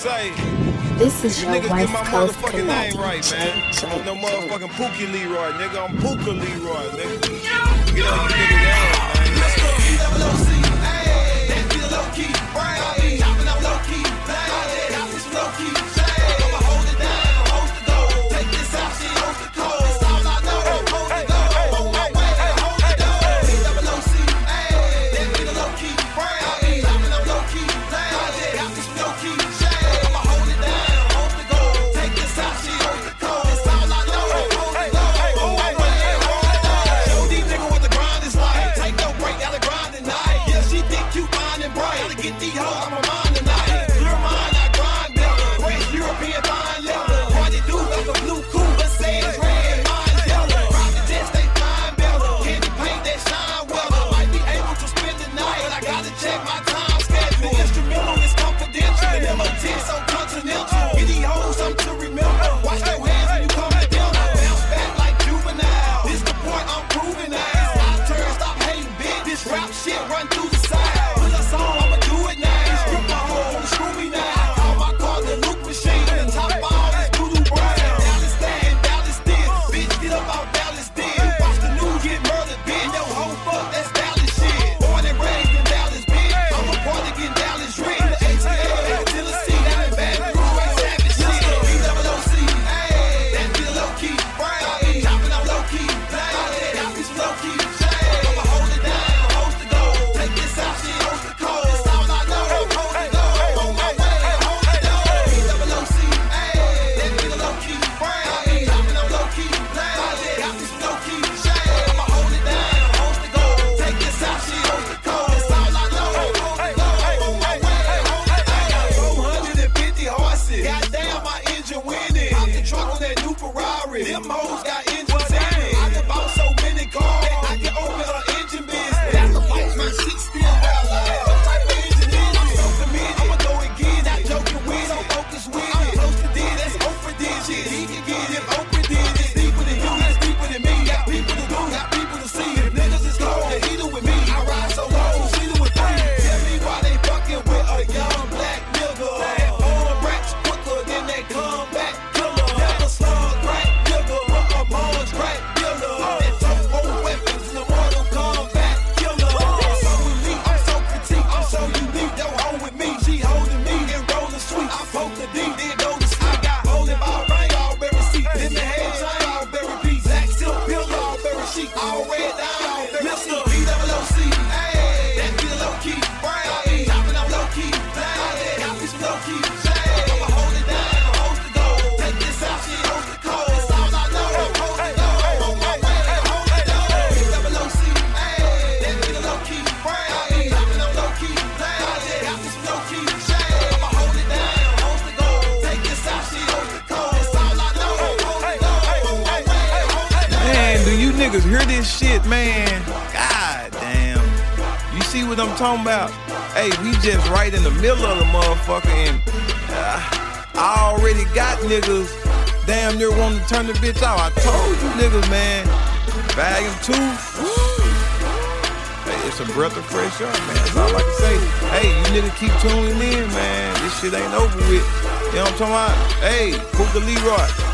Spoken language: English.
say, This is you your niggas get West my Coast motherfucking name Connection. right, man. I'm no motherfucking Pookie Leroy, nigga. I'm Pooka Leroy, nigga. Get on you niggas' ass, man. That feel low key, right? Chopping up low key, bang. Got this low key, shade. I'ma hold it down, hold the goal. Take this out, shit, hold the cold. That's all I know, hold the goal. On my way, hold the goal. T-double-O-C, that feel low key, right? Chopping up low key, bang. Got this low key, shade. I'ma hold it down, hold the goal. Take this out, shit, hold the cold. That's all I know, hold the goal. On my way, hold the goal. Show these niggas what the grind is like. Take no break, gotta grind tonight. Yeah, she think you fine and bright. Gotta get these hoes on my mind tonight. Clear mind, I grind better. Fresh European fine leather. Party do like a blue coupe, but say it's red, mine's yellow. Private jets, they fine better. Candy paint that shine weather. Might be able to spend the night, but I gotta check my time schedule. The instrumental is confidential. The MOT so continental. Get these hoes something to remember. Watch your hands when you come to them. Bounce back like juvenile. This the point I'm proving now. It's my turn, stop hating, bitch. This rap shit run through the side. Put us on, I'ma do it now. Strip my hole, screw me now. I call my car the Luke machine. The top ball is Voodoo Brown. Dallas stand, Dallas this. Bitch, get up out Dallas this. Watch the news get murdered, bitch. Yo, ho, fuck, that's Dallas shit. Born and raised in Dallas, bitch. I'm a part to get Dallas rich. The ATL, Tennessee, down in Baton Rouge, ain't savage shit. B-double-O-C, that feel low key. Chopping up low key, got me some low key. I'ma hold it down, hold the goal. Take this out, shit, hold the cold. That's all I know, hold the goal. On my way, hold the goal. B-double-O-C, that feel low key. Chopping up low key, got me some low key. I'ma hold it down, hold the goal. Take this out, shit, hold the cold. That's all I know, hold the goal. On my way, hold the goal. I got 450 horses. Goddamn, my engine winning. Out the truck on that new Ferrari. Them hoes got engines in it. I done bought so many cars. I can open her engine business. That's the fight, my shit still well alive. What type of engine is it? I'm so committed. I'ma go and get it. Not joking with it. So focused with it. I'm close to did. That's Oprah did shit. He can get it if Oprah did it. It's deeper than you. It's deeper than me. Got people to do. Got people to see. If niggas is cold, they either with me. I ride so low. She do it free. Tell me why they fucking with a young black nigga. That on racks quicker than they come back killer. Never slug crack nigga, but a mom's crack killer. That tote more weapons in the Mortal Kombat killer. So elite, I'm so critique, I'm so unique. Don't hold with me, she holding me and rolling sweet. I poke the D, then go to sleep. I got bowling ball, rain, all berry seat. Then the head shine, all berry piece. Black silk pill, all berry sheet. All red down, all berry sheet. B-double-O-C, that feel low key. Chopping up low key, got me some low key. I'ma hold it down, hold the goal. Take this out, shit, hold the cold. That's all I know, hold the goal. On my way, hold the goal. B-double-O-C, that feel low key. Chopping up low key, got me some low key. I'ma hold it down, hold the goal. Take this out, shit, hold the cold. That's all I know, hold the goal. On my way, hold the goal. Man, do you niggas hear this shit, man? God damn. You see what I'm talking about? Hey, we just right in the middle of the motherfucker, and I already got niggas damn near wanting to turn the bitch out. I told you niggas, man. Volume 2. Hey, it's a breath of fresh air, man. That's all I can say. Hey, you niggas keep tuning in, man. This shit ain't over with. You know what I'm talking about? Hey, Pooka Leroy.